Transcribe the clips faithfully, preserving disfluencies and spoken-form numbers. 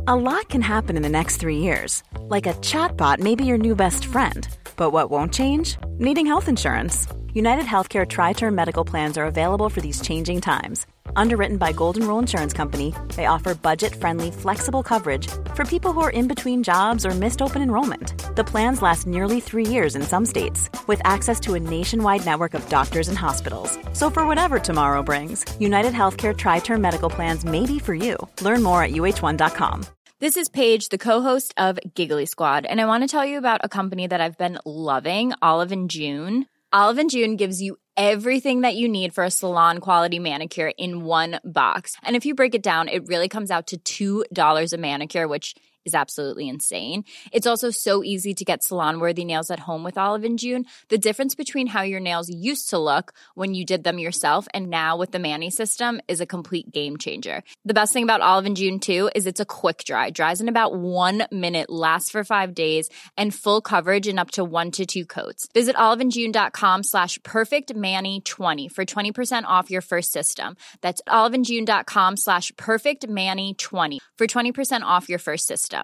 A lot can happen in the next three years. Like a chatbot may be your new best friend. But what won't change? Needing health insurance. United Healthcare Tri-Term Medical Plans are available for these changing times. Underwritten by Golden Rule Insurance Company, they offer budget-friendly, flexible coverage for people who are in between jobs or missed open enrollment. The plans last nearly three years in some states, with access to a nationwide network of doctors and hospitals. So for whatever tomorrow brings, United Healthcare Tri-Term Medical Plans may be for you. Learn more at U H one dot com. This is Paige, the co-host of Giggly Squad, and I want to tell you about a company that I've been loving, Olive and June. Olive and June gives you everything that you need for a salon-quality manicure in one box. And if you break it down, it really comes out to two dollars a manicure, which is absolutely insane. It's also so easy to get salon-worthy nails at home with Olive and June. The difference between how your nails used to look when you did them yourself and now with the Mani system is a complete game changer. The best thing about Olive and June, too, is it's a quick dry. Dries in about one minute, lasts for five days, and full coverage in up to one to two coats. Visit oliveandjune.com slash perfectmani20 for twenty percent off your first system. That's oliveandjune.com slash perfectmani20 for twenty percent off your first system.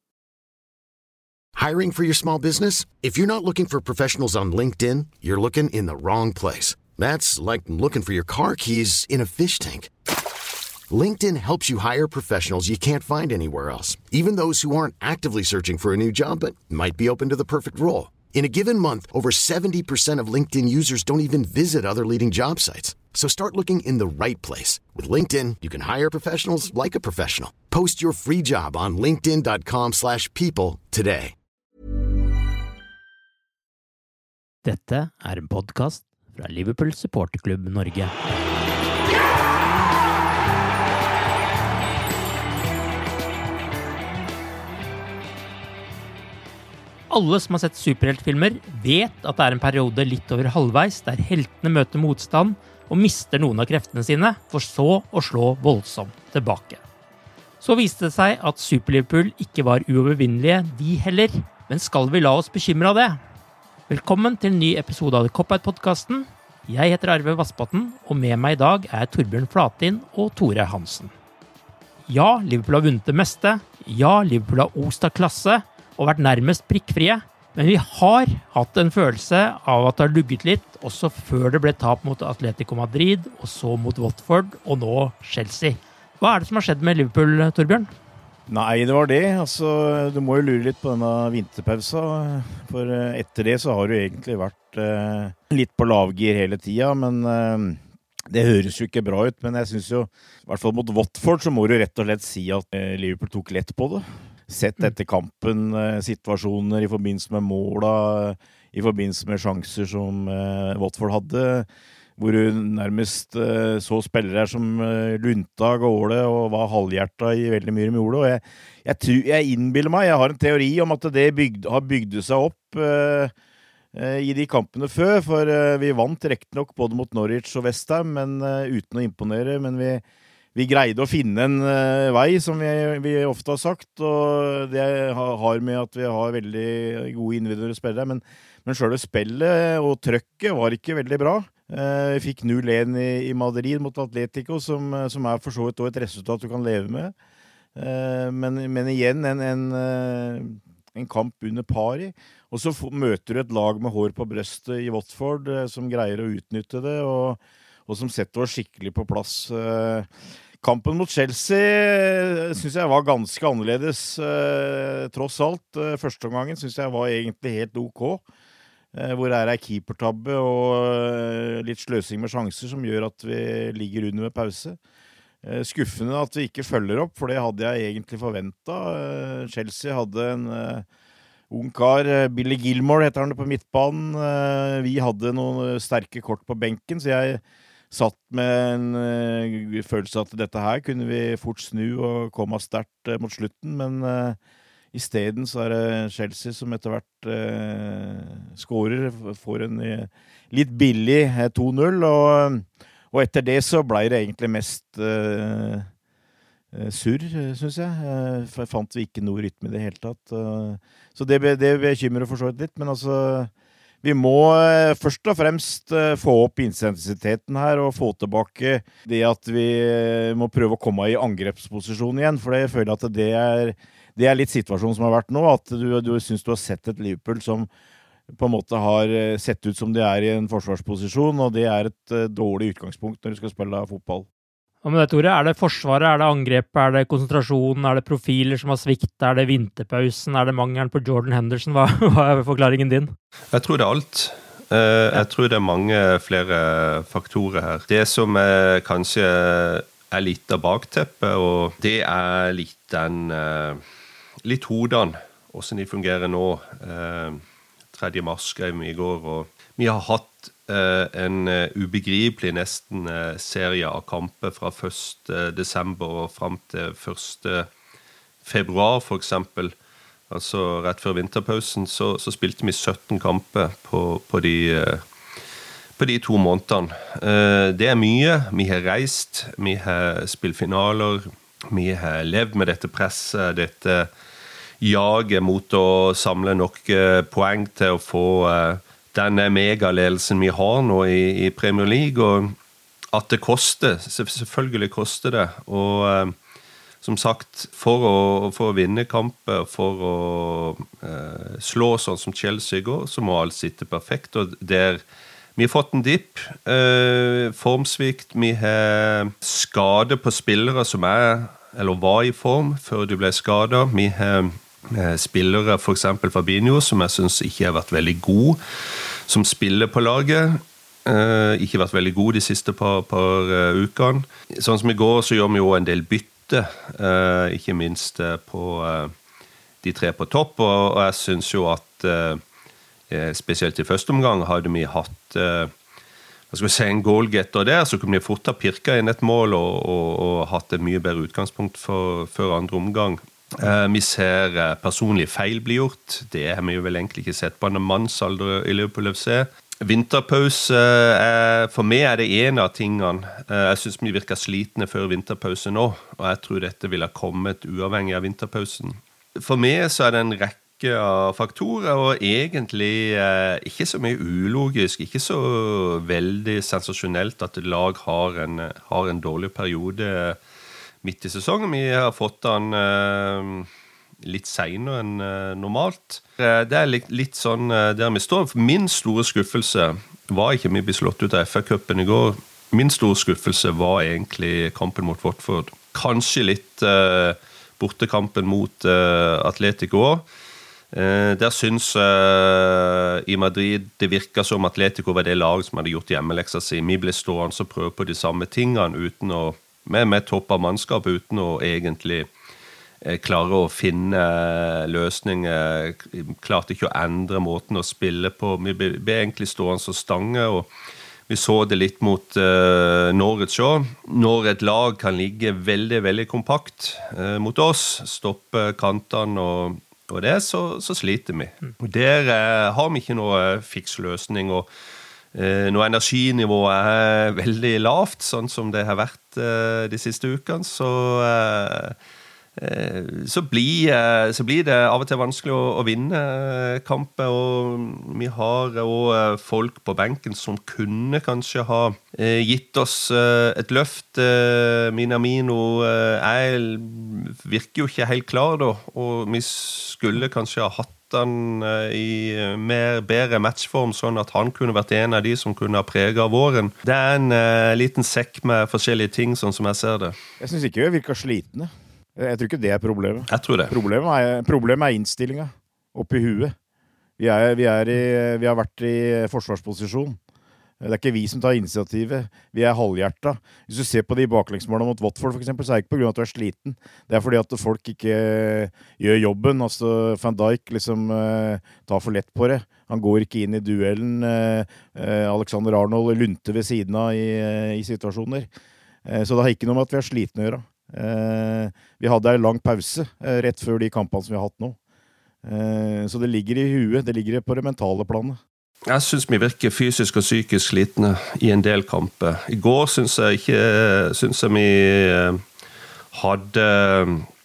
Hiring for your small business? If you're not looking for professionals on LinkedIn, you're looking in the wrong place. That's like looking for your car keys in a fish tank. LinkedIn helps you hire professionals you can't find anywhere else, even those who aren't actively searching for a new job but might be open to the perfect role. In a given month, over seventy percent of LinkedIn users don't even visit other leading job sites. So start looking in the right place. With LinkedIn, you can hire professionals like a professional. Post your free job on linkedin.com slash people today. Dette er en podcast fra Liverpool Supporterklubb Norge. Alle som har sett superheltfilmer vet at det er en periode litt over halvveis der heltene møter motstand og mister noen av kreftene sine, for så å slå voldsomt tilbake. Så viste det seg at Super-Liverpool ikke var uovervinnelige, de heller, men skal vi la oss bekymre av det? Velkommen til en ny episode av The Cop-Out-podcasten. Jeg heter Arve Vassbotten, og med meg i dag er Torbjørn Flatin og Tore Hansen. Ja, Liverpool har vunnet det meste. Ja, Liverpool har ost av klasse og vært nærmest prikkfrie, men vi har hatt en følelse av at det har lugget litt, også før det ble tap mot Atletico Madrid, og så mot Watford, og nå Chelsea. Hva er det som har skjedd med Liverpool, Torbjørn? Nei, det var det. Altså, du må jo lure litt på denne vinterpausa, for etter det så har du egentlig vært eh, litt på lavgir hele tiden, men eh, det høres jo ikke bra ut, men jeg synes jo, i hvert fall mot Watford, så må du rett og slett si at eh, Liverpool tok lett på det. Sett etter kampen, situasjoner i forbindelse med måla, i forbindelse med sjanser som uh, Watford hadde, hvor du nærmest uh, så spillere som uh, Lunta, Gåle og var halvhjerta i veldig mye de gjorde. Og jeg, jeg, tror, jeg innbiller meg, jeg har en teori om at det bygd, har bygd seg opp uh, uh, i de kampene før, for uh, vi vant rekt nok både mot Norwich og West Ham, men uh, uten å imponere, men vi Vi greide å finne en uh, vei, som vi, vi ofte har sagt, og det har med at vi har veldig gode individuelle spillere, men, men selve spillet og trøkket var ikke veldig bra. Uh, vi fikk null en i, i Madrid mot Atletico, som, som er for så vidt et resultat du kan leve med. Uh, men, men igjen, en, en, uh, en kamp under pari, og så f- møter du et lag med hår på brøstet i Watford, uh, som greier å utnytte det, og og som setter oss skikkelig på plass. Kampen mot Chelsea synes jeg var ganske annerledes, tross alt. Første omgangen synes jeg var egentlig helt ok, hvor det er en keepertabbe og litt sløsing med sjanser som gjør at vi ligger under med pause. Skuffende at vi ikke følger opp, for det hadde jeg egentlig forventet. Chelsea hadde en ung kar, Billy Gilmore heter han det på midtbanen. Vi hadde noen sterke kort på benken, så jeg satt med en uh, følelse at dette her kunne vi fort snu og komme sterkt uh, mot slutten, men uh, i stedet så er det Chelsea som etter hvert uh, scorer, får en uh, litt billig uh, to null, og, og etter det så ble det egentlig mest uh, uh, surr, synes jeg. Uh, for fant vi ikke noe rytme i det hele tatt. Uh, så det, det bekymrer for så vidt litt, men altså Vi må først og fremst få opp intensiteten her og få tilbake det at vi må prøve å komme i angrepsposisjon igjen, for jeg føler at det er, det er litt situasjonen som har vært nå, at du, du synes du har sett et Liverpool som på en måte har sett ut som det er i en forsvarsposisjon, og det er et dårlig utgangspunkt når du skal spille fotball. Hva med det, Tore? Er det forsvaret, er det angrepet, er det konsentrasjonen, er det profiler som har svikt, er det vinterpausen, er det mangelen på Jordan Henderson? Hva, hva er forklaringen din? Jeg tror det er alt. Jeg tror det er mange flere faktorer her. Det som er, kanskje er litt av bakteppet, og det er litt den, litt hodene, hvordan de fungerer nå. tredje mars skrev vi i går, og vi har hatt en ubegripelig nesten serie av kamper fra første desember og frem til første februar for eksempel, altså rett før vinterpausen, så, så spilte vi sytten kamper på, på, de, på de to månedene. Det er mye, vi har reist, vi har spilt finaler, vi har levd med dette presset, dette jaget mot å samle nok poeng til å få denne megaledelsen vi har nå i, i Premier League, og at det koster, selvfølgelig koster det, og eh, som sagt, for å, for å vinne kamper, for å eh, slå sånn som Chelsea går, så må alt sitte perfekt, og der vi har fått en dipp, eh, formsvikt, vi har skade på spillere som er, eller var i form før de ble skadet, vi har spillere, for eksempel Fabinho, som jeg synes ikke har vært veldig god, som spiller på laget, eh, ikke vært veldig god de siste par, par uh, ukene. Sånn som i går, så gjør vi jo en del bytte, eh, ikke minst uh, på uh, de tre på topp, og, og jeg synes jo at uh, spesielt i første omgang hadde vi hatt uh, hva skal vi si, en goalgetter der, så kunne vi fort ha pirket inn et mål og, og, og hatt et mye bedre utgangspunkt for, for andre omgang. Uh, vi ser uh, personlige feil bli gjort. Det har vi jo vel egentlig ikke sett på en mannsalder i Liverpool F C. Vinterpause, uh, for meg er det en av tingene. Uh, jeg synes vi virker slitne før vinterpause nå, og jeg tror dette vil ha kommet uavhengig av vinterpausen. For meg så er det en rekke av faktorer, og egentlig uh, ikke så mye ulogisk, ikke så veldig sensasjonelt at et lag har en, har en dårlig periode midt i sesongen. Vi har fått den uh, litt senere enn uh, normalt. Uh, det er litt, litt sånn uh, der vi står. Min store skuffelse var ikke vi ble slått ut av F A-cupen i går. Min store skuffelse var egentlig kampen mot Watford. Kanskje litt uh, bortekampen mot uh, Atletico. Uh, der synes uh, i Madrid det virket som Atletico var det lag som hadde gjort hjemmeleksa si. Vi ble stående og prøve på de samme tingene uten å Med, med topp av mannskap uten å egentlig eh, klare å finne eh, løsninger, klarte ikke å endre måten å spille på. Vi ble, ble egentlig stående så stange, og vi så det litt mot eh, Norwich også. Når et lag kan ligge veldig, veldig kompakt eh, mot oss, stoppe kantene og, og det, så, så sliter vi. Og der eh, har vi ikke noe fiksløsning, og Eh, når energinivået er veldig lavt, sånn som det har vært eh, de siste ukene, så, eh, så, blir, eh, så blir det av og til vanskelig å, å vinne kamper, og vi har også folk på benken som kunne kanskje ha eh, gitt oss eh, et løft. Eh, Minamino eh, virker jo ikke helt klar da, og vi skulle kanskje ha hatt han i mer bedre matchform, sånn at han kunne vært en av de som kunne ha preget av våren. Det er en uh, liten sekk med forskjellige ting, sånn som jeg ser det. Jeg synes ikke vi virker slitne. Jeg tror ikke det er problemet. Jeg tror det. Problemet er, problemet er innstillingen oppi huet. Vi, er, vi, er i, vi har vært i forsvarsposisjon. Det er ikke vi som tar initiativet. Vi er halvhjertet. Hvis du ser på de baklengsmålene mot Watford, for eksempel, så er det ikke på grunn av at du er sliten. Det er fordi at folk ikke gjør jobben. Altså, Van Dijk liksom uh, tar for lett på det. Han går ikke inn i duellen. Uh, uh, Alexander Arnold lunter ved siden av i, uh, i situasjoner. Uh, så det har ikke noe med at vi er slitne å gjøre. Uh, vi hadde en lang pause uh, rett før de kampene som vi har hatt nå. Uh, så det ligger i huet. Det ligger på det mentale planet. Jeg synes vi virker fysisk og psykisk slitne i en del kamper. I går synes jeg ikke, synes jeg vi hadde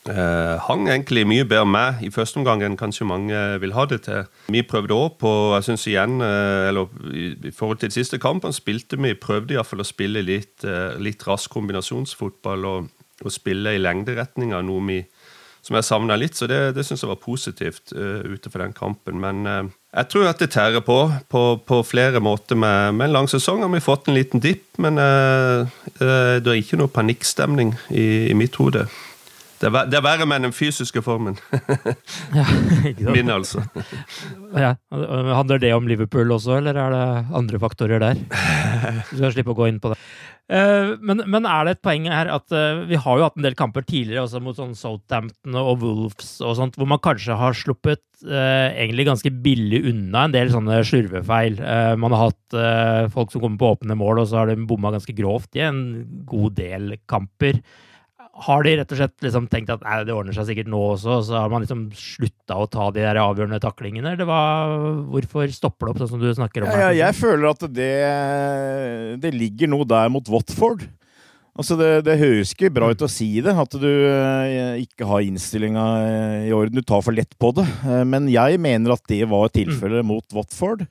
eh, hang egentlig mye bedre med i første omgang enn kanskje mange vil ha det til. Vi prøvde også på, jeg synes igjen, eh, eller i, i forhold til siste kampen, spilte vi, prøvde i hvert fall å spille litt, eh, litt rask kombinasjonsfotball og, og spille i lengderetninger, noe vi, som jeg savnet litt, så det, det synes jeg var positivt uh, ute for den kampen. Men uh, jeg tror at det tærer på, på, på flere måter med, med en lang sesong. Har vi fått en liten dipp, men uh, uh, det er ikke noe panikkstemning i, i mitt hode. Det er, det er verre med den fysiske formen. Ja, ikke sant? Min altså. Ja, handler det om Liverpool også, eller er det andre faktorer der? Du skal slippe å gå inn på det. Uh, men, men er det et poeng her at uh, vi har jo hatt en del kamper tidligere også mot sånn Southampton og Wolves og sånt, hvor man kanskje har sluppet uh, egentlig ganske billig unna en del sånne slurvefeil. Uh, man har hatt uh, folk som kommer på åpne mål, og så har de bommet ganske grovt i en god del kamper. Har de rett og slett liksom tenkt at nei, det ordner seg sikkert nå også, og så har man liksom sluttet å ta de der avgjørende taklingene, eller hva, hvorfor stopper det opp sånn som du snakker om? Ja, ja, jeg føler at det, det ligger noe der mot Watford. Altså det, det høres ikke bra ut å si det, at du ikke har innstillingen i orden, du tar for lett på det. Men jeg mener at det var tilfellet mm. mot Watford.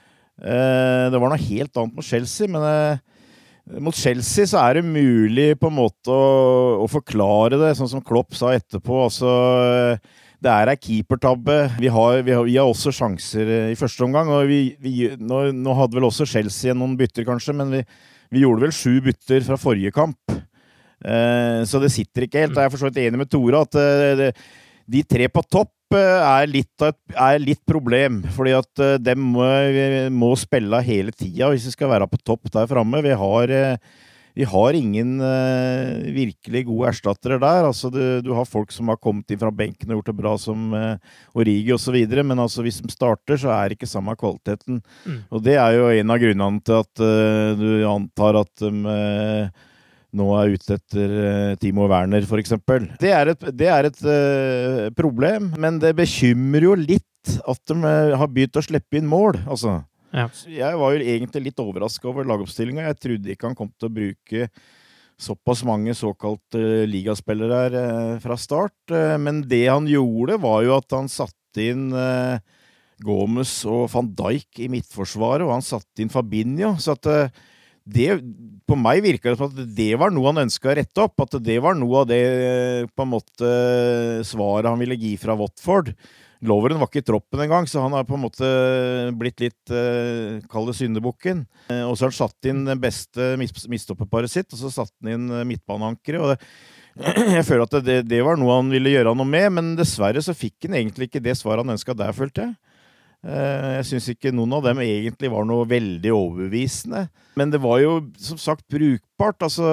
Det var noe helt annet mot Chelsea, men mot Chelsea så er det mulig på en måte å, å forklare det, sånn som Klopp sa etterpå. Altså, det er en keepertabbe. Vi har, vi, har, vi har også sjanser i første omgang, og vi, vi, nå, nå hadde vel også Chelsea noen bytter kanskje, men vi, vi gjorde vel sju bytter fra forrige kamp. Eh, så det sitter ikke helt. Jeg er for så vidt enig med Tore at eh, det, de tre på topp er litt, er litt problem, fordi at de må, må spille hele tiden hvis vi skal være på topp der fremme. Vi har, vi har ingen uh, virkelig gode erstattere der. Altså, du, du har folk som har kommet inn fra benken og gjort det bra som uh, Origi og så videre, men altså, hvis de starter så er det ikke samme kvaliteten. Mm. Og det er jo en av grunnene til at uh, du antar at de uh, nå er ute etter uh, Timo Werner, for eksempel. Det er et, det er et uh, problem, men det bekymrer jo litt at de uh, har begynt å slippe inn mål. Altså, ja. Jeg var jo egentlig litt overrasket over lagoppstillingen. Jeg trodde ikke han kom til å bruke såpass mange såkalt uh, ligaspillere her uh, fra start, uh, men det han gjorde var jo at han satte inn uh, Gomez og Van Dijk i midtforsvaret, og han satte inn Fabinho, så at uh, det, på meg virker det som at det var noe han ønsket å rette opp, at det var noe av det på en måte svaret han ville gi fra Watford. Loveren var ikke i troppen en gang, så han har på en måte blitt litt uh, kalde syndebukken. Uh, og så har han satt inn det beste midtstopperparet sitt, og så satt han inn midtbaneankere, og det, jeg føler at det, det var noe han ville gjøre noe med, men dessverre så fikk han egentlig ikke det svaret han ønsket der, følte jeg. Jeg synes ikke noen av dem egentlig var noe veldig overbevisende. Men det var jo, som sagt, brukbart. Altså,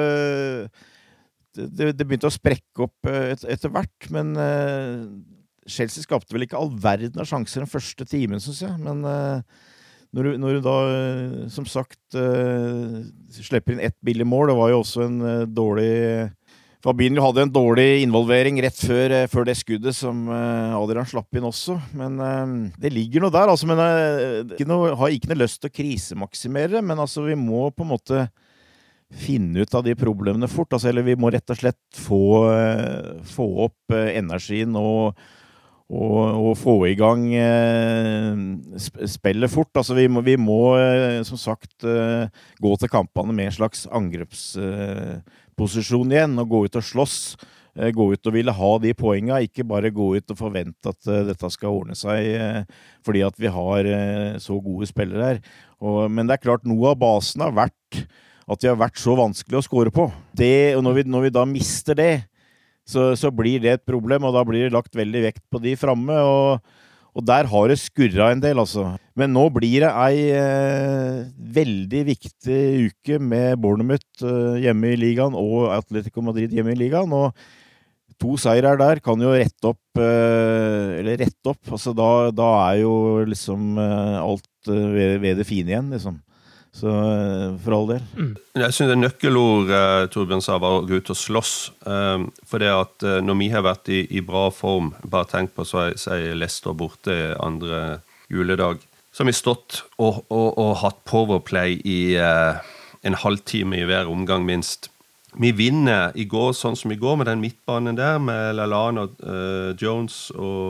det, det begynte å sprekke opp et, etter hvert, men uh, Chelsea skapte vel ikke all verden av sjanser den første timen, synes jeg. Men uh, når, du, når du da, uh, som sagt, uh, slipper inn ett billig mål, det var jo også en uh, dårlig... Fabinho hadde en dårlig involvering rett før, før det skuddet som uh, Adrian slapp inn også, men uh, det ligger noe der, altså, men uh, ikke noe, har ikke noe lyst til å krisemaksimere, men altså, vi må på en måte finne ut av de problemene fort, altså, eller vi må rett og slett få, uh, få opp uh, energien og, og, og få i gang uh, spillet fort, altså vi må, vi må uh, som sagt uh, gå til kampene med en slags angreps uh, posisjon igjen, og gå ut og slåss, gå ut og ville ha de poengene, ikke bare gå ut og forvente at uh, dette skal ordne seg, uh, fordi at vi har uh, så gode spillere her. Og, men det er klart, noe av basen har vært at de har vært så vanskelig å score på. Det, og når vi, når vi da mister det, så, så blir det et problem, og da blir det lagt veldig vekt på de fremme, og Og der har det skurret en del, altså. Men nå blir det ei eh, veldig viktig uke med Bournemouth eh, hjemme i ligaen og Atletico Madrid hjemme i ligaen. Og to seirer der kan jo rette opp, eh, eller rette opp. Altså da, da er jo liksom eh, alt eh, ved, ved det fine igjen, liksom. Så for all del. Mm. Jeg synes det nøkkelord uh, Torbjørn sa var å gå ut og slåss, um, for det at uh, når vi har vært i, i bra form, bare tenk på så jeg, så jeg Leicester borte andre juledag, så har vi stått og, og, og hatt powerplay i uh, en halvtime i hver omgang minst, vi vinner i går sånn som i går med den midtbanen der, med Lallana, uh, Jones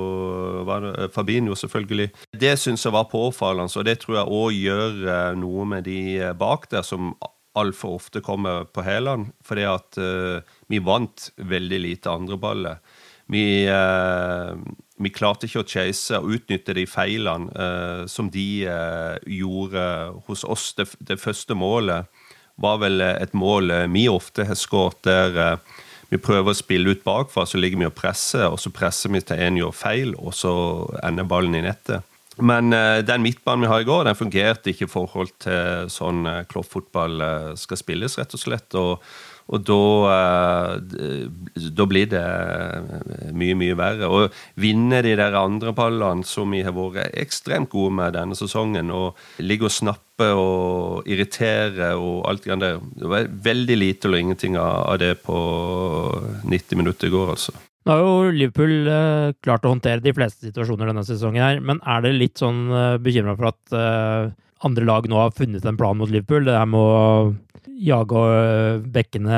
og hva det, Fabinho selvfølgelig. Det synes jeg var påfallende, og det tror jeg også gjør uh, noe med de bak der, som alt for ofte kommer på hælene, fordi at uh, vi vant veldig lite andre baller. Vi, uh, vi klarte ikke å chase og utnytte de feilene uh, som de uh, gjorde hos oss. Det, det første målet var vel et mål uh, vi ofte har skåret der uh, vi prøver å spille ut bakfra, så ligger vi og presser, og så presser vi til en gjør feil, og så ender ballen i nettet. Men uh, den midtbanen vi har i går, den fungerte ikke i forhold til sånn uh, kloppfotball uh, skal spilles, rett og slett, og Og da, da blir det mye, mye verre. Og vinne de der andre ballene som vi har vært ekstremt gode med denne sesongen, og ligge og snappe og irritere og alt det der. Det var veldig lite eller ingenting av det på nitti minutter i går, altså. Nå har jo Liverpool uh, klart å håndtere de fleste situasjoner denne sesongen her, men er det litt sånn uh, bekymret for at uh, andre lag nå har funnet en plan mot Liverpool? Det her med å jage bekkene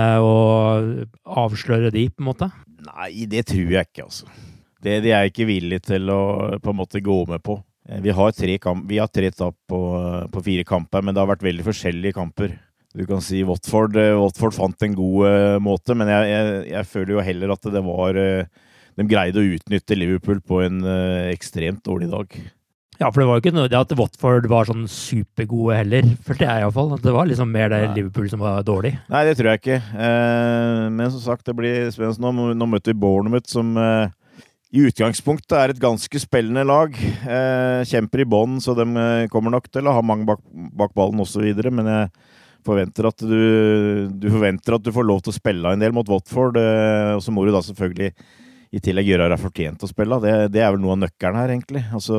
og avsløre de, på en måte? Nei, det tror jeg ikke, altså. Det, det er jeg ikke villig til å på en måte gå med på. Vi har tre, kamp, vi har tre tap på, på fire kamper, men det har vært veldig forskjellige kamper. Du kan si Watford, Watford fant en god uh, måte, men jeg, jeg, jeg føler jo heller at det var uh, de greide å utnytte Liverpool på en uh, ekstremt dårlig dag. Ja, for det var jo ikke noe det at Watford var sånn supergode heller, for det er i hvert fall. Det var liksom mer det Nei. Liverpool som var dårlig. Nei, det tror jeg ikke. Eh, men som sagt, det blir spennende nå. Nå møter vi Bournemouth, som eh, i utgangspunktet er et ganske spillende lag. Eh, kjemper i bånd, så de kommer nok til å ha mange bak, bak ballen og så videre, men jeg forventer at du, du forventer at du får lov til å spille en del mot Watford, eh, og så må du da selvfølgelig i tillegg gjøre deg fortjent å spille. Det, det er vel noe av nøkkelen her, egentlig. Altså,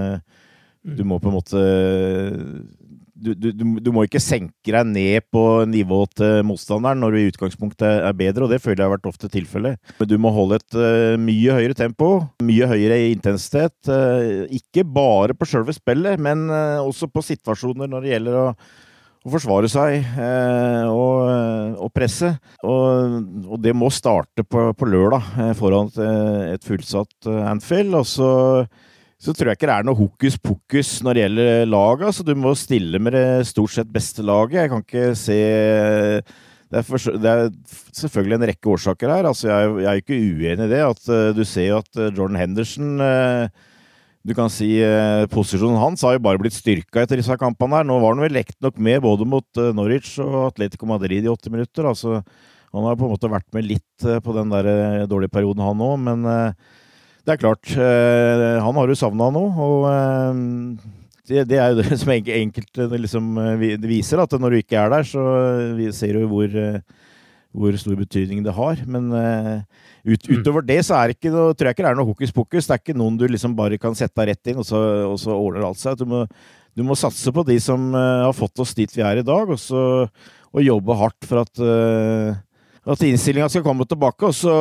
du må på en måte du, du, du må ikke senke deg ned på nivået til motstanderen når du i utgangspunktet er bedre, og det føler jeg har vært ofte tilfelle. Men du må holde et uh, mye høyere tempo, mye høyere intensitet, uh, ikke bare på selve spillet, men uh, også på situasjoner når det gjelder å å forsvare seg eh, og, og presse. Og, og det må starte på, på lørdag eh, foran et, et fullsatt eh, Anfield. Og så, så tror jeg ikke det er noe hokus pokus når det gjelder laget. Så du må stille med det stort sett beste laget. Jeg kan ikke se... Det er, for, det er selvfølgelig en rekke årsaker her. Altså, jeg, jeg er ikke uenig i det. At, uh, du ser jo at Jordan Henderson... Uh, Du kan si eh, posisjonen hans har jo bare blitt styrket etter disse kampene her. Nå var han vel lekt nok med både mot eh, Norwich og Atletico Madrid i åtti minutter. Altså, han har på en måte vært med litt eh, på den der eh, dårlige perioden han også, men eh, det er klart, eh, han har jo savnet nå, og eh, det, det er jo det som enkelt det liksom, det viser, at når du ikke er der, så ser du hvor... Eh, hvor stor betydning det har, men uh, ut, utover det så er det ikke noe, tror jeg ikke det er noe hokus pokus, det er ikke noen du liksom bare kan sette deg rett inn, og så, og så ordner alt seg. Du må, du må satse på de som uh, har fått oss dit vi er i dag, og, så, og jobbe hardt for at, uh, at innstillingen skal komme tilbake, og så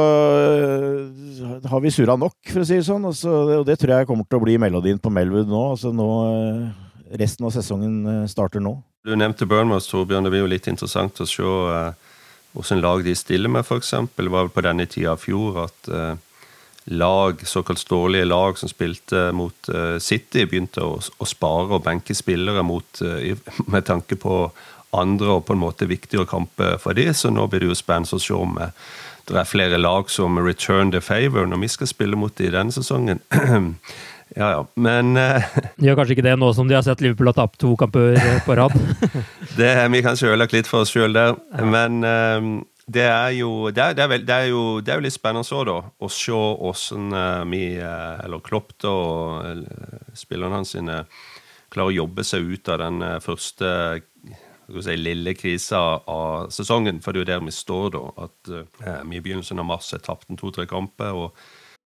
uh, har vi surret nok, for å si det sånn, og, så, og det tror jeg kommer til å bli melodien på Melwood nå, altså nå uh, resten av sesongen starter nå. Du nevnte Bournemouth, Torbjørn, det blir jo litt interessant å se uh, hvordan lag de stiller med, for eksempel. Det var vel på denne tida av fjor at uh, lag, såkalt dårlige lag som spilte mot uh, City, begynte å, å spare og benke spillere mot, uh, med tanke på andre og på en måte viktigere kamper for de, så nå blir det jo spennende å se om uh, det er flere lag som return the favor når vi skal spille mot de i denne sesongen. Ja, ja, men... Uh, de gjør kanskje ikke det nå som de har sett Liverpool ha tapt to kamper på rad. det er vi kanskje ødelagt litt for oss selv der, ja. Men uh, det er jo det er, det, er vel, det, er jo, det er jo litt spennende så da, å se hvordan uh, vi, uh, eller Klopp da, og uh, spillerne hans sine, klarer å jobbe seg ut av den uh, første si, lille krisa av sesongen, for det er jo der vi står da, at uh, vi i begynnelsen av mars har tapt en to-tre kamper, og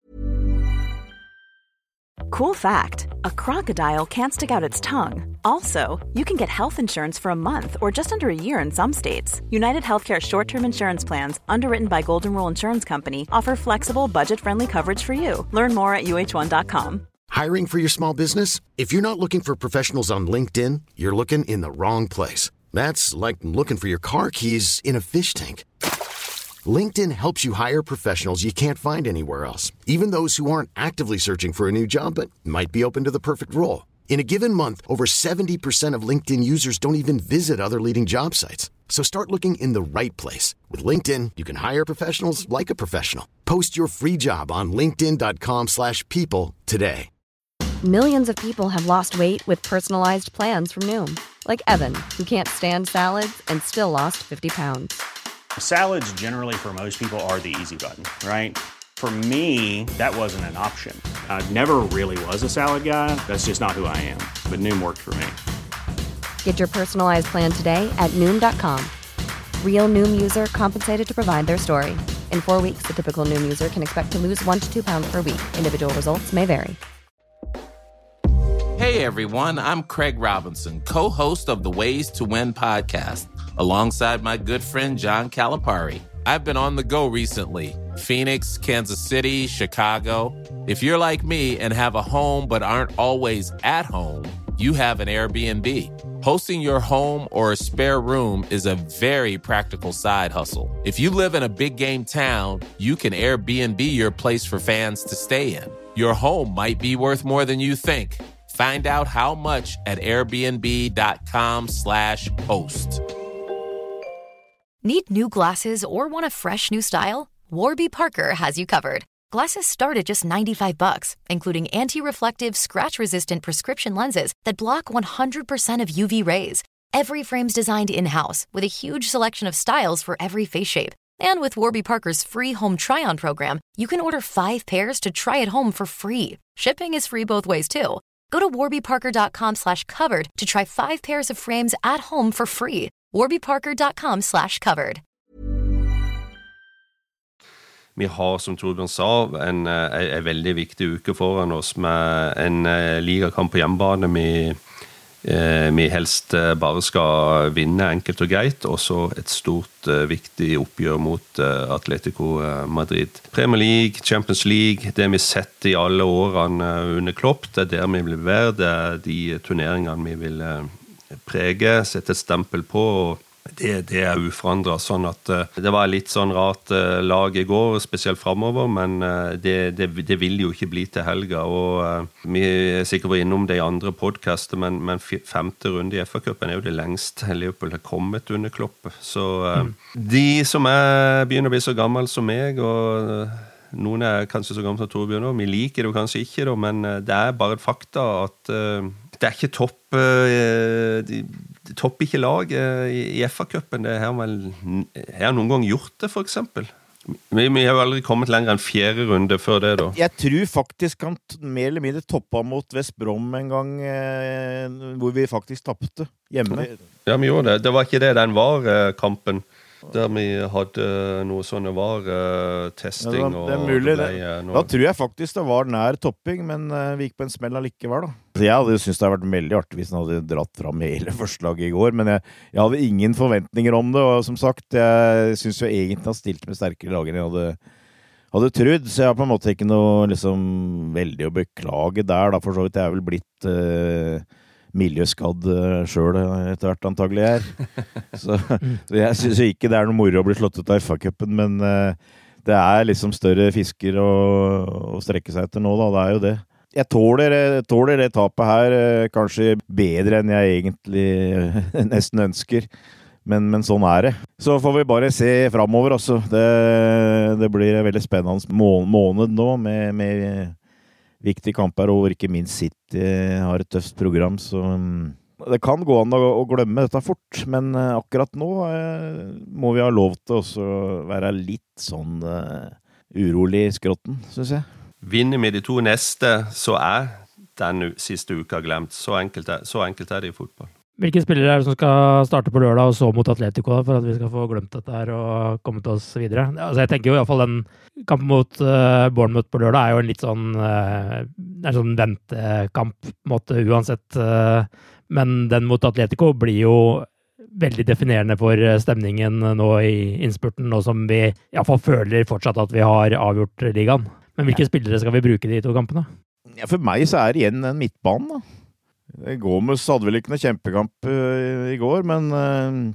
Cool fact, a crocodile can't stick out its tongue. Also, you can get health insurance for a month or just under a year in some states. United Healthcare short-term insurance plans, underwritten by Golden Rule Insurance Company, offer flexible, budget-friendly coverage for you. Learn more at U H one dot com. Hiring for your small business? If you're not looking for professionals on LinkedIn, you're looking in the wrong place. That's like looking for your car keys in a fish tank. LinkedIn helps you hire professionals you can't find anywhere else, even those who aren't actively searching for a new job but might be open to the perfect role. In a given month, over seventy percent of LinkedIn users don't even visit other leading job sites. So start looking in the right place. With LinkedIn, you can hire professionals like a professional. Post your free job on linkedin.com slash people today. Millions of people have lost weight with personalized plans from Noom. Like Evan, who can't stand salads and still lost fifty pounds. Salads generally for most people are the easy button, right? For me, that wasn't an option. I never really was a salad guy. That's just not who I am. But Noom worked for me. Get your personalized plan today at Noom dot com. Real Noom user compensated to provide their story. In four weeks, the typical Noom user can expect to lose one to two pounds per week. Individual results may vary. Hey everyone, I'm Craig Robinson, co-host of the Ways to Win podcast, alongside my good friend John Calipari. I've been on the go recently. Phoenix, Kansas City, Chicago. If you're like me and have a home but aren't always at home, you have an Airbnb. Hosting your home or a spare room is a very practical side hustle. If you live in a big game town, you can Airbnb your place for fans to stay in. Your home might be worth more than you think. Find out how much at airbnb.com slash host. Need new glasses or want a fresh new style? Warby Parker has you covered. Glasses start at just ninety-five bucks, including anti-reflective, scratch-resistant prescription lenses that block one hundred percent of U V rays. Every frame's designed in-house with a huge selection of styles for every face shape. And with Warby Parker's free home try-on program, you can order five pairs to try at home for free. Shipping is free both ways, too. Go to warbyparker.com slash covered to try five pairs of frames at home for free. warbyparker.com slash covered. Vi har, som Torbjørn sa, en, en, en veldig viktig uke foran oss med en ligakamp på hjemmebane. Vi, eh, vi helst bare skal vinne enkelt og greit, og så et stort, viktig oppgjør mot Atletico Madrid. Premier League, Champions League, det vi sett i alle årene under Klopp, det er der vi vil være, det er de turneringene vi vil prege, sette et stempel på, og Det, det er uforandret, sånn at uh, det var litt sånn rart uh, lag i går, spesielt fremover, men uh, det, det, det vil jo ikke bli til helga, og uh, vi er sikkert innom det i andre podcaster, men, men femte runde i F A-cupen er jo det lengst Liverpool har kommet under Klopp, så uh, mm. de som er, begynner å bli så gammel som meg, og uh, noen er kanskje så gammel som Torbjørn også, vi liker det kanskje ikke da, men uh, det er bare et fakta at uh, det er ikke topp, uh, de Det topper ikke lag i F A-cupen. Det har vel har noen gang gjort det, for eksempel. Vi, vi har jo aldri kommet lenger enn fjerde runde før det, da. Jeg tror faktisk han mer eller mindre toppet mot West Brom en gang, eh, hvor vi faktisk tappte hjemme. Ja, vi gjorde det. Det var ikke det den var, eh, kampen. Der vi hadde noe sånne var uh, testing ja, det, det er mulig, og det ble, uh, da tror jeg faktisk det var nær topping, men uh, vi gikk på en smell allikevel da. Så jeg hadde syntes det hadde vært veldig artig hvis han hadde dratt fram hele forslaget i går, men jeg, jeg hadde ingen forventninger om det, og som sagt, jeg synes jo egentlig han stilte med sterkere lager enn jeg hadde, hadde trodd, så jeg har på en måte ikke noe liksom, veldig å beklage der, da, for så vidt jeg er vel blitt... Uh, miljøskadd selv etter hvert antagelig er. Så, så jeg synes ikke det er noe moro å bli slått ut av F A-cupen, men uh, det er liksom større fisker å, å strekke seg etter nå, da. Det er jo det. Jeg tåler, jeg tåler det tapet her uh, kanskje bedre enn jeg egentlig uh, nesten ønsker, men, men sånn er det. Så får vi bare se fremover, altså. Det, det blir en veldig spennende må- måned nå med... med viktige kamper, og ikke minst City har et tøft program, så det kan gå an å glemme dette fort, men akkurat nå må vi ha lov til å være litt sånn urolig i skrotten, synes jeg. Vinner vi de to neste, så er den siste uka glemt. Så enkelt er, så enkelt er det i fotball. Hvilke spillere er det som skal starte på lørdag og så mot Atletico da, for at vi skal få glemt dette her og komme til oss videre? Altså, jeg tenker jo i hvert fall den kampen mot uh, Bournemouth på lørdag er jo en litt sånn, uh, en sånn ventekamp på en måte uansett, uh, men den mot Atletico blir jo veldig definerende for stemningen nå i innspurten, nå som vi i hvert fall føler fortsatt at vi har avgjort ligaen. Men hvilke spillere skal vi bruke de to kampene? Ja, for meg så er det igjen en midtbane da. Gomes hadde vel ikke noe kjempekamp uh, i går, men uh,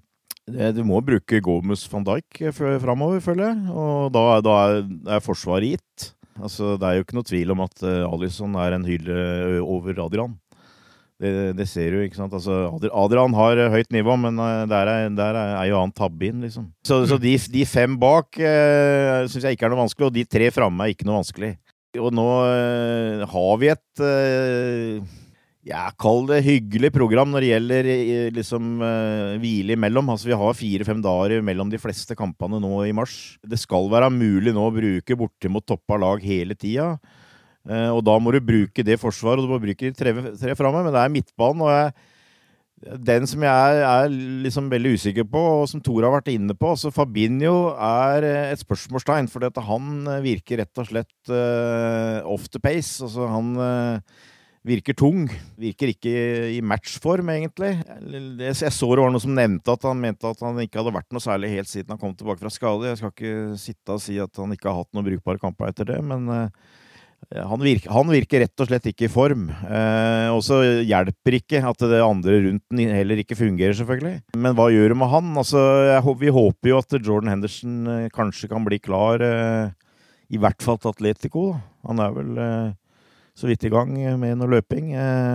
Du må bruke Gomez van Dijk fremover, føler jeg. Og da, da er, er forsvaret gitt. Altså, det er jo ikke noe tvil om at Alisson er en hylle over Adrian. Det, det ser du, ikke sant? Altså, Adrian har høyt nivå, men der er, der er jo han tabbe inn, liksom. Så, så de, de fem bak eh, synes jeg ikke er noe vanskelig, og de tre fremme er ikke noe vanskelig. Og nå eh, har vi et... Eh, Ja, kall det hyggelig program når det gjelder liksom uh, hvile imellom. Altså, vi har fire-fem dager mellom de fleste kampene nå i mars. Det skal være mulig nå å bruke bortimot toppa lag hele tida. Uh, og da må du bruke det forsvaret, og du må bruke de tre, tre fremme, men det er midtbanen, og jeg, den som jeg er, er liksom veldig usikker på, og som Tor har vært inne på, så Fabinho er et spørsmålstegn, fordi at han virker rett og slett uh, off the pace. Altså, han... Uh, virker tung, virker ikke i matchform egentlig. Jeg så det var noe som nevnte at han mente at han ikke hadde vært noe særlig helt siden han kom tilbake fra skade. Jeg skal ikke sitte og si at han ikke har hatt noen brukbare kamper etter det, men uh, han, virker, han virker rett og slett ikke i form. Uh, og så hjelper ikke at det andre rundt den heller ikke fungerer selvfølgelig. Men hva gjør det med han? Altså, jeg, vi håper jo at Jordan Henderson uh, kanskje kan bli klar, uh, i hvert fall til Atletico. Da. Han er vel... Uh, så vidt i gang med noe løping.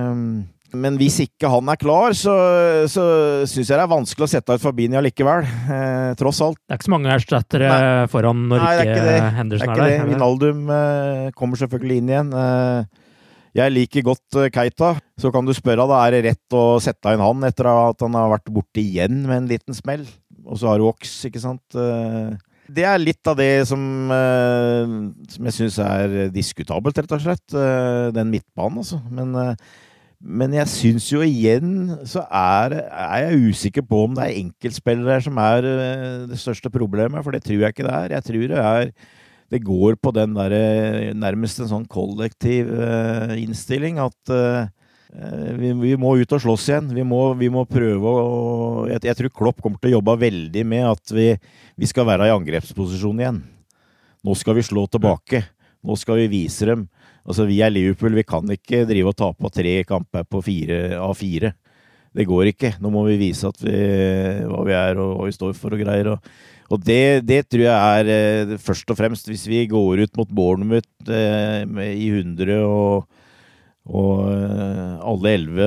Men hvis ikke han er klar, så, så synes jeg det er vanskelig å sette ut Fabinho likevel, tross alt. Det er ikke så mange erstattere foran når Nei, ikke, ikke Henderson er, er der. Wijnaldum kommer selvfølgelig inn igjen. Jeg liker godt Keita, så kan du spørre da, er det rett å sette inn han etter at han har vært borte igjen med en liten smell? Og så har du Ox, ikke sant? Det er litt av det som, uh, som jeg synes er diskutabelt, rett og slett. Uh, den midtbanen, altså. Men, uh, men jeg synes jo igjen, så er, er jeg usikker på om det er enkeltspillere som er uh, det største problemet, for det tror jeg ikke det er. Jeg tror det er, det går på den der, nærmest en sånn kollektiv uh, innstilling, at uh, Vi, vi må ut og slåss igjen. Vi må, vi må prøve å... Jeg, jeg tror Klopp kommer til å jobbe veldig med at vi, vi skal være i angrepsposisjon igjen. Nå skal vi slå tilbake. Nå skal vi vise dem. Altså, vi er Liverpool. Vi kan ikke drive og ta på tre kamper på fire av fire. Det går ikke. Nå må vi vise at vi, hva vi er og hva vi står for og greier. Og, og det, det tror jeg er først og fremst hvis vi går ut mot Bournemouth eh, i hundre og og uh, alle elleve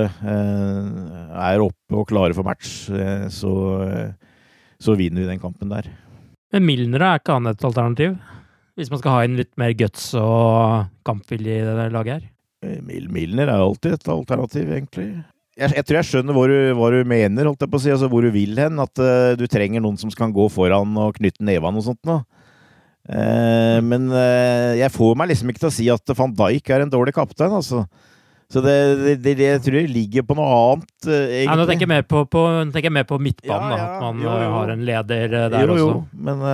uh, er oppe og klare for match, uh, så, uh, så vinner vi den kampen der. Men Milner er ikke han et alternativ? Hvis man skal ha en litt mer guts og kampvilje i det laget her? Uh, Mil Milner er alltid et alternativ, egentlig. Jeg, jeg tror jeg skjønner hva du, hva du mener, holdt jeg på å si, altså hvor du vil hen, at uh, du trenger noen som kan gå foran og knytte nevene og sånt nå. Uh, men uh, jeg får meg liksom ikke til å si at Van Dijk er en dårlig kaptein, altså. Så det, det, det, det jeg tror jeg ligger på noe annet, uh, egentlig. Ja, nå tenker jeg mer på, på, tenker jeg mer på midtbanen, ja, ja, at man jo, jo. har en leder uh, der jo, jo. også. Men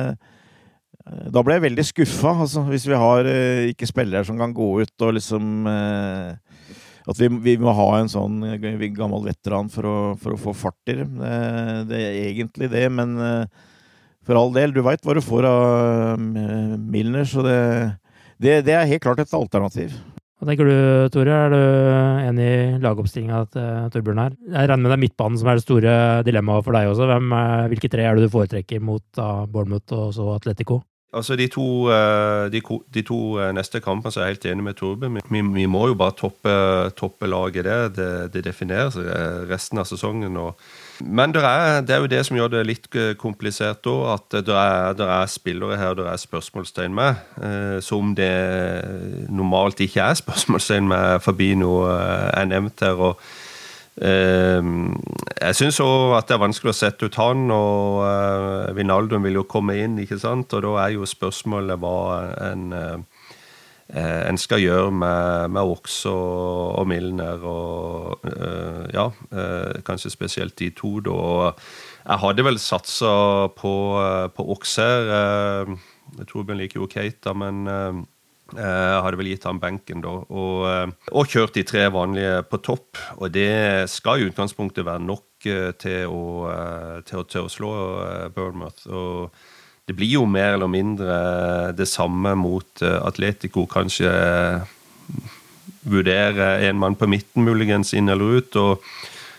uh, da ble jeg veldig skuffet, altså, hvis vi har uh, ikke spillere som kan gå ut og liksom uh, at vi, vi må ha en sånn gammel veteran for å, for å få fart i dem. Uh, det er egentlig det, men uh, for all del, du vet hva du får av Milner, så det, det, det er helt klart et alternativ. Hva tenker du, Tore? Er du enig i lagoppstillingen til Torbjørn her? Jeg regner med det er midtbanen som er det store dilemmaet for deg også. Hvem er, hvilke tre er det du foretrekker mot da, Bournemouth og så Atletico? Altså de to, de, de to neste kampene så er jeg helt enig med Torbjørn. Vi, vi må jo bare toppe, toppe laget der. Det, det definerer resten av sesongen og men det er, det er jo det som gjør det litt komplisert da, at det er, det er spillere her, det er spørsmålstegn med, eh, som det normalt ikke er spørsmålstegn med. Fabinho eh, er nevnt her, og eh, jeg synes også at det er vanskelig å sette ut han, og eh, Wijnaldum vil jo komme inn, ikke sant? Og da er jo spørsmålet hva en... Eh, Eh, en skal gjøre med, med Ox og, og Milner og eh, ja, eh, kanskje spesielt de to da. Jeg hadde vel satset på, på Ox her. Eh, jeg tror jeg liker jo Keita, men eh, jeg hadde vel gitt han benken da. Og, eh, og kjørt de tre vanlige på topp. Og det skal i utgangspunktet være nok eh, til, å, eh, til, å, til å slå eh, Bournemouth. Og det blir jo mer eller mindre det samme mot Atletico, kanskje vurdere en mann på midten muligens inn eller ut, og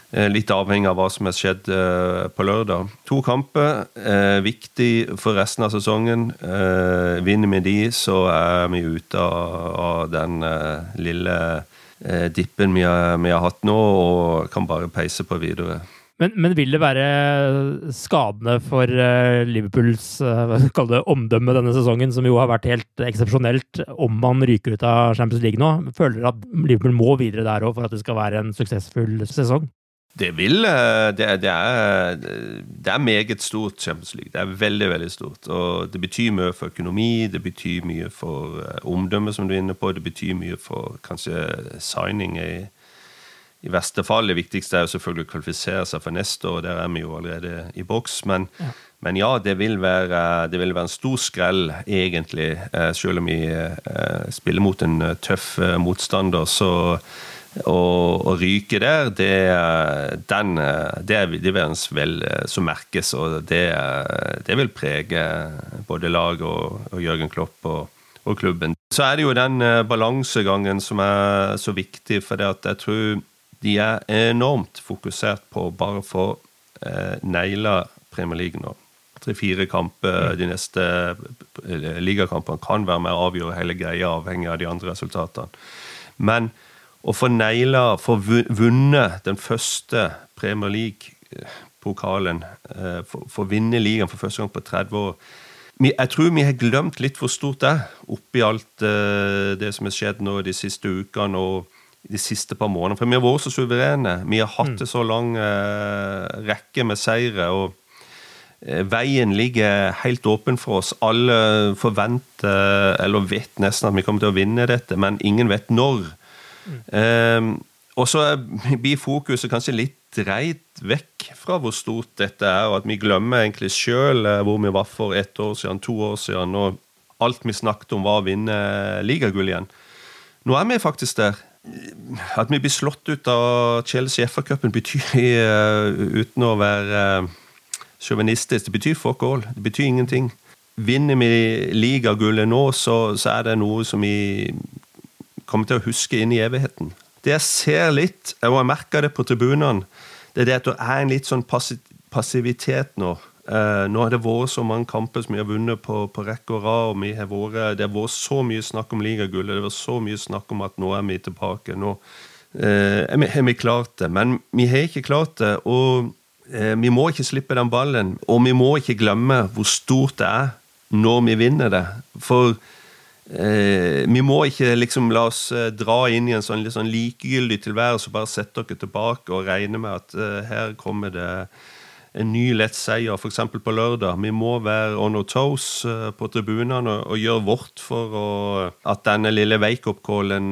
litt avhengig av hva som har skjedd på lørdag. To kamper, viktig for resten av sesongen. Vinner vi de, så er vi ute av den lille dippen vi har, vi har hatt nå, og kan bare peise på videre. Men, men vil det være skadende for uh, Liverpools uh, kall det omdømme denne sesongen, som jo har vært helt eksepsjonelt, om man ryker ut av Champions League nå? Føler dere at Liverpool må videre der også for at det skal være en suksessfull sesong? Det vil, det, det, er, det er meget stort Champions League. Det er veldig, veldig stort. Og det betyr mye for økonomi, det betyr mye for omdømme, som du er inne på, det betyr mye for kanskje signing i I verste fall. Det viktigste er jo selvfølgelig å kvalifisere seg for neste år, der er vi jo allerede i boks, men ja, men ja det, vil være, det vil være en stor skrell egentlig, selv om vi spiller mot en tøff motstander, så å, å ryke der, det, den, det, er, det vil vel så merkes, og det, det vil prege både lag og, og Jørgen Klopp og, og klubben. Så er det jo den balansegangen som er så viktig, for det at jeg tror de er enormt fokusert på bare for eh, neile Premier League nå. Tre-fire kamper, de neste ligakampene kan være med å avgjøre hele greia avhengig av de andre resultatene. Men å få neile, få vunnet den første Premier League-pokalen, eh, få vinne ligaen for første gang på tretti år, jeg tror vi har glemt litt hvor stort det er, oppi alt eh, det som har skjedd nå de siste ukene, og de siste par månedene, for vi har vært så suverene. Vi har hatt det så lang eh, rekke med seire, og eh, veien ligger helt åpen for oss. Alle forventer, eller vet nesten at vi kommer til å vinne dette, men ingen vet når. Mm. Eh, og så blir fokuset kanskje litt dreit vekk fra hvor stort dette er, og at vi glemmer egentlig selv eh, hvor vi var for ett år siden, to år siden, og alt vi snakket om var å vinne ligagull igjen. Nå er vi faktisk der. At vi blir slått ut av Chelsea F A-cupen betyr, uh, uten å være uh, chauvinistisk, det betyr fuck all, det betyr ingenting. Vinner vi ligagullet nå, så, så er det noe som vi kommer til å huske inn i evigheten. Det jeg ser litt, og jeg merker det på tribunene, det er det at det er en litt sånn passivitet nå. Uh, nå har det vært så mange kamper som vi har vunnet på, på rekke og rad, og vi har vært, det har vært så mye snakk om ligagullet, det var så mye snakk om at nå er vi tilbake, nå uh, er, vi, er vi klart det, men vi har ikke klart det, og uh, vi må ikke slippe den ballen, og vi må ikke glemme hvor stort det er når vi vinner det, for uh, vi må ikke liksom la oss uh, dra inn i en sånn, sånn likegyldig tilværelse og bare sette dere tilbake og regne med at uh, her kommer det en ny lett seier, for eksempel på lørdag. Vi må være on our toes på tribunene og, og gjøre vårt for å, at denne lille wake-up-callen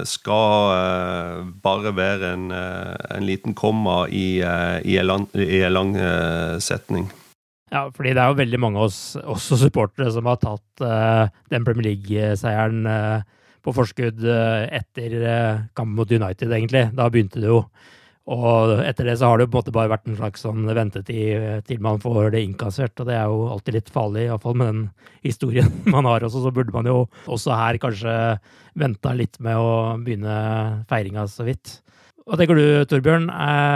skal bare være en, en liten komma i, i en lang, i en lang setning. Ja, fordi det er jo veldig mange av oss, også supportere, som har tatt uh, den Premier League-seieren uh, på forskudd uh, etter uh, kampen mot United, egentlig. Da begynte det jo. Og etter det så har det jo på en måte bare vært en slags sånn ventetid til man får det innkassert, og det er jo alltid litt farlig, i hvert fall med den historien man har også, så burde man jo også her kanskje vente litt med å begynne feiringa så vidt. Hva tenker du, Torbjørn?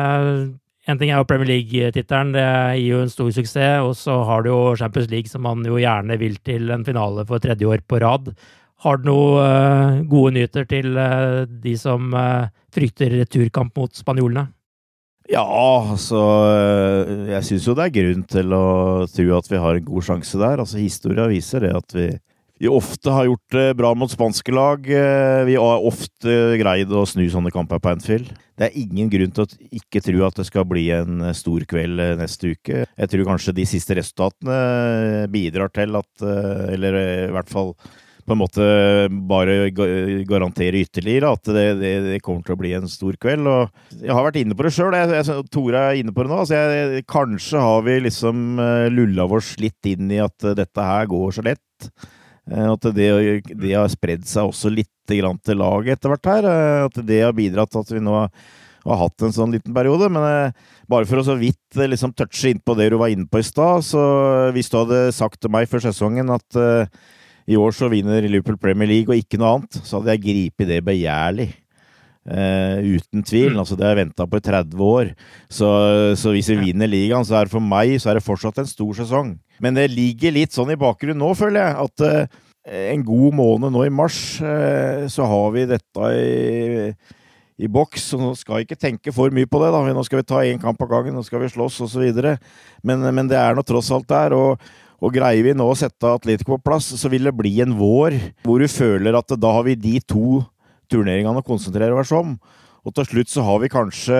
En ting er jo Premier League-tittelen, det gir jo en stor suksess, og så har du jo Champions League som man jo gjerne vil til en finale for tredje år på rad. Har du noen uh, gode nyheter til uh, de som uh, frykter returkamp mot spanjolene? Ja, altså, jeg synes jo det er grunn til å tro at vi har en god sjanse der. Altså, historien viser det at vi, vi ofte har gjort det bra mot spanske lag. Vi har ofte greid å snu sånne kamper på Anfield. Det er ingen grunn til å ikke tro at det skal bli en stor kveld neste uke. Jeg tror kanskje de siste resultatene bidrar til at, eller i hvert fall på en måte bare garantere ytterligere at det, det, det kommer til å bli en stor kveld, og jeg har vært inne på det selv, jeg, jeg, Tore er inne på det nå, altså jeg, kanskje har vi liksom lullet oss litt inn i at dette her går så lett, at det, det har spredd seg også litt grann til laget etter hvert her, at det har bidratt til at vi nå har hatt en sånn liten periode, men bare for å så vidt liksom touche inn på det du var inne på i sted, så hvis du hadde sagt til meg før sesongen at i år så vinner Liverpool Premier League og ikke noe annet, så hadde jeg gripet det begjærlig. Uh, uten tvil, mm. altså det har jeg ventet på i tretti år, så, så hvis vi vinner ligaen, så er det for meg, så er det fortsatt en stor sesong. Men det ligger litt sånn i bakgrunnen nå, føler jeg, at uh, en god måned nå i mars, uh, så har vi dette i, i boks, og nå skal jeg ikke tenke for mye på det da, nå skal vi ta en kamp av gangen, nå skal vi slåss og så videre, men, men det er nå tross alt der, og, og greier vi nå å sette Atletico på plass, så vil det bli en vår, hvor du føler at da har vi de to turneringene å konsentrere oss om. Og til slutt så har vi kanskje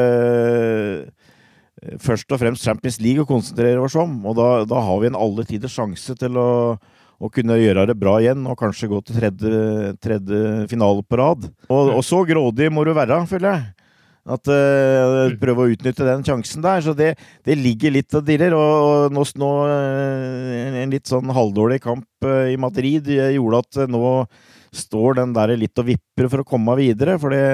først og fremst Champions League å konsentrere oss om. Og da, da har vi en alle tider sjanse til å, å kunne gjøre det bra igjen, og kanskje gå til tredje, tredje finale på rad. Og, og så grådig må du være, føler jeg. At uh, prøve å utnytte den sjansen der. Så det, det ligger litt av dirrer. Og, og nå, nå en, en litt sånn halvdårlig kamp uh, i Madrid gjorde at uh, nå står den der litt og vipper for å komme videre, for det,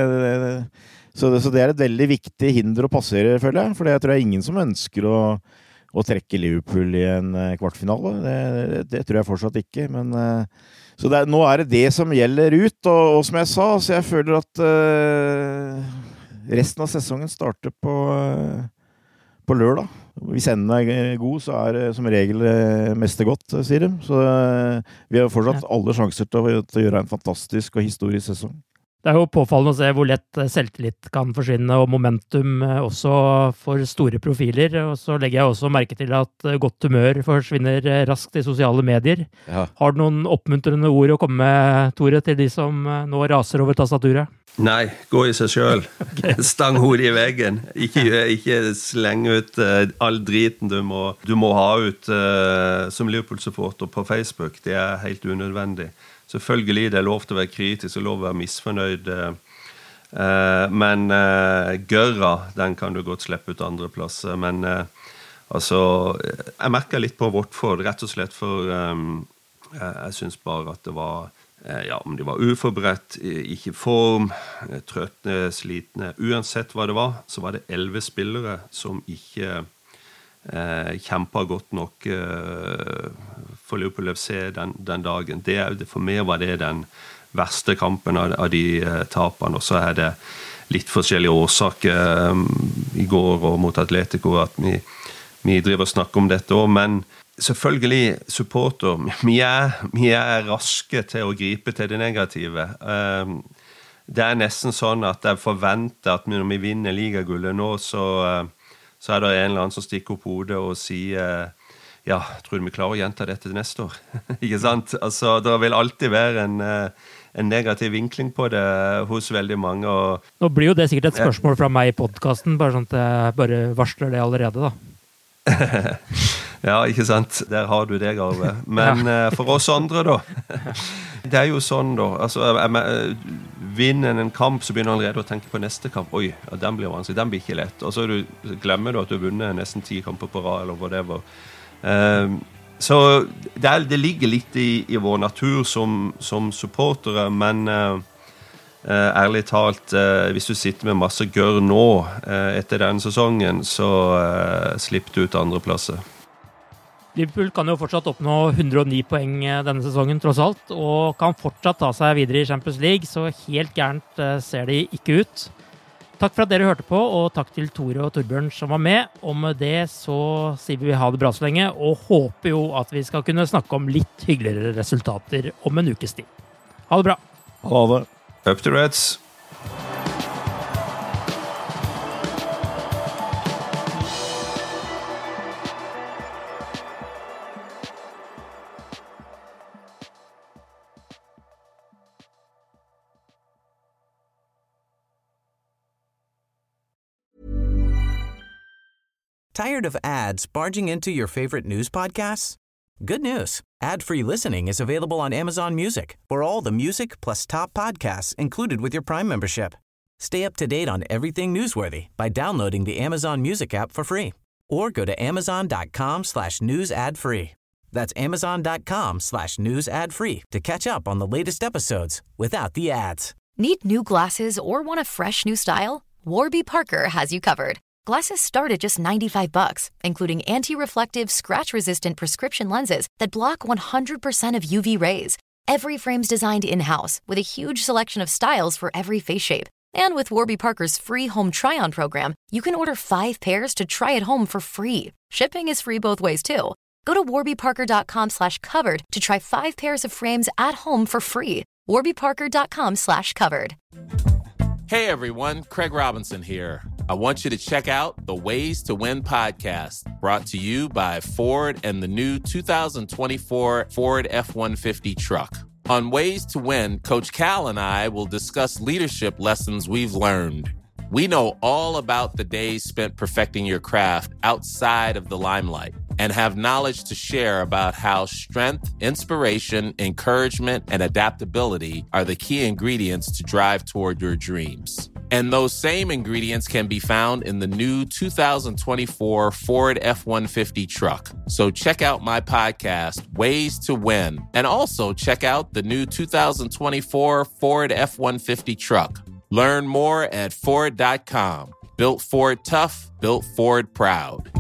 så, det, så det er et veldig viktig hinder å passere, føler jeg, for det tror jeg ingen som ønsker å, å trekke Liverpool i en kvartfinale, det, det, det tror jeg fortsatt ikke, men så det, nå er det det som gjelder ut, og, og som jeg sa, så jeg føler at uh, resten av sesongen starter på, uh, på lørdag. Hvis enden er god, så er det som regel meste godt, sier de. Så vi har fortsatt alle sjanser til å, til å gjøre en fantastisk og historisk sesong. Det er jo påfallende å se hvor lett selvtillit kan forsvinne, og momentum også for store profiler. Og så legger jeg også merke til at godt humør forsvinner raskt i sosiale medier. Ja. Har du noen oppmuntrende ord å komme med, Tore, til de som nå raser over tastaturet? Nei, gå i seg selv. Okay. Stang hodet i veggen. Ikke, ikke slenge ut uh, all driten du må, du må ha ut uh, som Liverpool-supporter på Facebook. Det er helt unødvendig. Selvfølgelig det er lov til å være kritisk og lov til å være misfornøyd. Uh, uh, men uh, gørra, den kan du godt slippe ut andre plasser. Men uh, altså, jeg merker litt på Watford, rett og slett for um, jeg synes bare at det var ja, om de var uforberedt, ikke form, trøttende, slitne. Uansett hva det var, så var det elleve spillere som ikke eh, kjempet godt nok eh, for Liverpool F C den, den dagen. Det, for meg var det den verste kampen av, av de eh, tapene, og så er det litt forskjellige årsaker eh, i går og mot Atletico at vi, vi driver og snakker om dette også, men selvfølgelig, supporter, vi er, vi er raske til å gripe til det negative. Det er nesten sånn at jeg forventer at når vi vinner ligagullet nå, så, så er det en eller annen som stikker opp hodet og sier ja, tror du vi klarer å gjenta dette til neste år? Ikke sant? Altså, det vil alltid være en, en negativ vinkling på det hos veldig mange. Og, nå blir jo det sikkert et spørsmål fra meg i podcasten, bare sånn at jeg bare varsler det allerede da. Ja, ikke sant? Der har du det, Arve. Men ja. For oss andre da, det er jo sånn da, altså, vinner en kamp, så begynner du allerede å tenke på neste kamp. Oi, ja, den blir vanskelig, den blir ikke lett. Og så du, glemmer du at du har vunnet nesten ti kamper på rad, eller whatever. Um, så det, er, det ligger litt i, i vår natur som, som supportere, men uh, Uh, ærlig talt, uh, hvis du sitter med masse gørr nå uh, etter denne sesongen, så uh, slipp du ut andre plasser. Liverpool kan jo fortsatt oppnå hundre og ni poeng denne sesongen tross alt, og kan fortsatt ta seg videre i Champions League, så helt gærent uh, ser de ikke ut. Takk for at dere hørte på, og takk til Tore og Torbjørn som var med. Og med det så sier vi ha det bra så lenge, og håper jo at vi skal kunne snakke om litt hyggeligere resultater om en ukes tid. Ha det bra. Ha det. Up to Reds. Tired of ads barging into your favorite news podcasts? Good news. Ad-free listening is available on Amazon Music for all the music plus top podcasts included with your Prime membership. Stay up to date on everything newsworthy by downloading the Amazon Music app for free or go to amazon.com slash news ad free. That's amazon.com slash news ad free to catch up on the latest episodes without the ads. Need new glasses or want a fresh new style? Warby Parker has you covered. Glasses start at just ninety-five bucks, including anti-reflective, scratch-resistant prescription lenses that block one hundred percent of U V rays. Every frame's designed in-house with a huge selection of styles for every face shape. And with Warby Parker's free home try-on program, you can order five pairs to try at home for free. Shipping is free both ways, too. Go to warbyparker.com slash covered to try five pairs of frames at home for free. warbyparker.com slash covered. Hey everyone, Craig Robinson here. I want you to check out the Ways to Win podcast, brought to you by Ford and the new two thousand twenty-four Ford F one fifty truck. On Ways to Win, Coach Cal and I will discuss leadership lessons we've learned. We know all about the days spent perfecting your craft outside of the limelight and have knowledge to share about how strength, inspiration, encouragement, and adaptability are the key ingredients to drive toward your dreams. And those same ingredients can be found in the new two thousand twenty-four Ford F one fifty truck. So check out my podcast, Ways to Win, and also check out the new two thousand twenty-four Ford F one fifty truck. Learn more at Ford dot com. Built Ford tough, built Ford proud.